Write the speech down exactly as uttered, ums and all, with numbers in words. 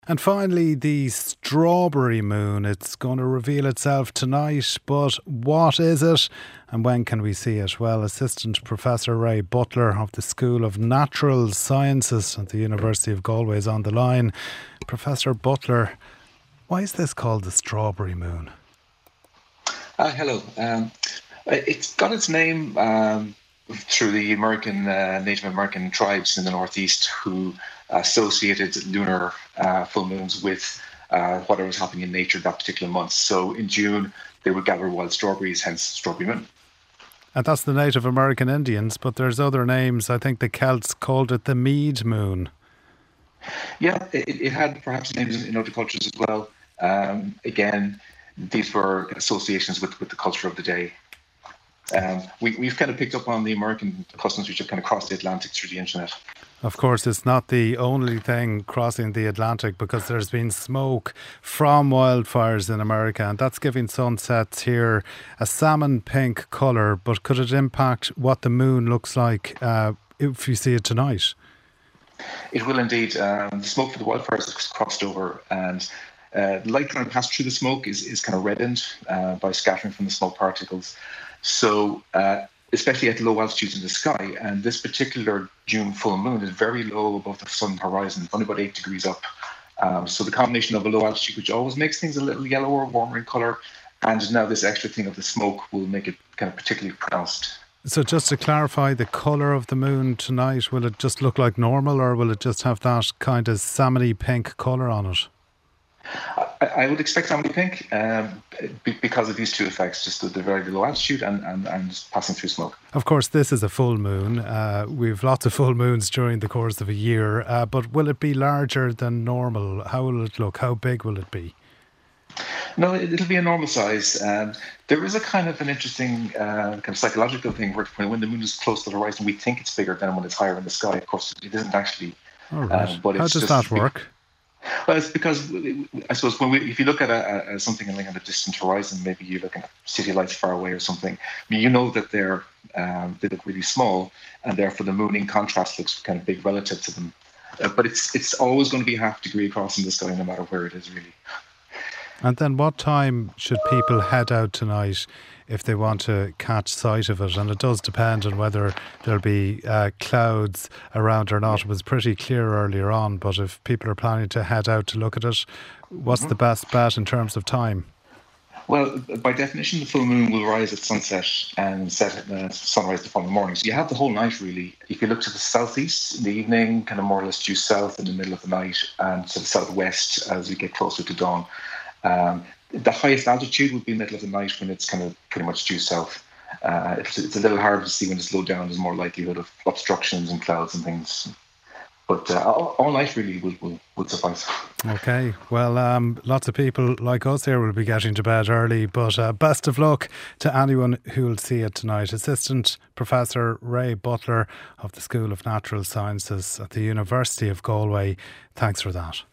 And finally, the strawberry moon. It's going to reveal itself tonight, but what is it and when can we see it? Well, Assistant Professor Ray Butler of the School of Natural Sciences at the University of Galway is on the line. Professor Butler, why is this called the strawberry moon? Uh, hello. Um, it's got its name um, through the American uh, Native American tribes in the Northeast who associated lunar uh, full moons with uh, whatever was happening in nature that particular month. So in June, they would gather wild strawberries, hence strawberry moon. And that's the Native American Indians, but there's other names. I think the Celts called it the mead moon. Yeah, it, it had perhaps names in other cultures as well. Um, again, these were associations with, with the culture of the day. Um, we, we've kind of picked up on the American customs which have kind of crossed the Atlantic through the internet. Of course, it's not the only thing crossing the Atlantic, because there's been smoke from wildfires in America, and that's giving sunsets here a salmon pink colour. But could it impact what the moon looks like uh, if you see it tonight? It will indeed. Um, the smoke for the wildfires has crossed over, and uh, the light trying to pass through the smoke is, is kind of reddened uh, by scattering from the smoke particles. So, uh, especially at low altitudes in the sky, and this particular June full moon is very low above the sun horizon, only about eight degrees up. Um, so the combination of a low altitude, which always makes things a little yellower, warmer in colour, and now this extra thing of the smoke will make it kind of particularly pronounced. So just to clarify, the colour of the moon tonight, will it just look like normal, or will it just have that kind of salmony pink colour on it? I, I would expect salmony pink um, because of these two effects, just the, the very low altitude and, and, and passing through smoke. Of course, this is a full moon. Uh, we've lots of full moons during the course of a year, uh, but will it be larger than normal? How will it look? How big will it be? No, it'll be a normal size. Um, there is a kind of an interesting uh, kind of psychological thing where when the moon is close to the horizon, we think it's bigger than when it's higher in the sky. Of course, it isn't actually. All right. Um, but How it's does just that work? Well, it's because I suppose when we, if you look at a, a, something like on a distant horizon, maybe you're looking at city lights far away or something. I mean, you know that they're um, they look really small, and therefore the moon in contrast looks kind of big relative to them. Uh, but it's it's always going to be a half degree across in the sky, no matter where it is, really. And then what time should people head out tonight if they want to catch sight of it? And it does depend on whether there'll be uh, clouds around or not. It was pretty clear earlier on, but if people are planning to head out to look at it, what's mm-hmm. the best bet in terms of time? Well, by definition, the full moon will rise at sunset and set at uh, sunrise the following morning. So you have the whole night, really. If you look to the southeast in the evening, kind of more or less due south in the middle of the night, and to the southwest as we get closer to dawn. Um, the highest altitude would be middle of the night when it's kind of pretty much due south. Uh, it's, it's a little harder to see when it's low down. There's more likelihood of obstructions and clouds and things. But uh, all, all night really would, would, would suffice. Okay. Well, um, lots of people like us here will be getting to bed early, but uh, best of luck to anyone who will see it tonight. Assistant Professor Ray Butler of the School of Natural Sciences at the University of Galway. Thanks for that.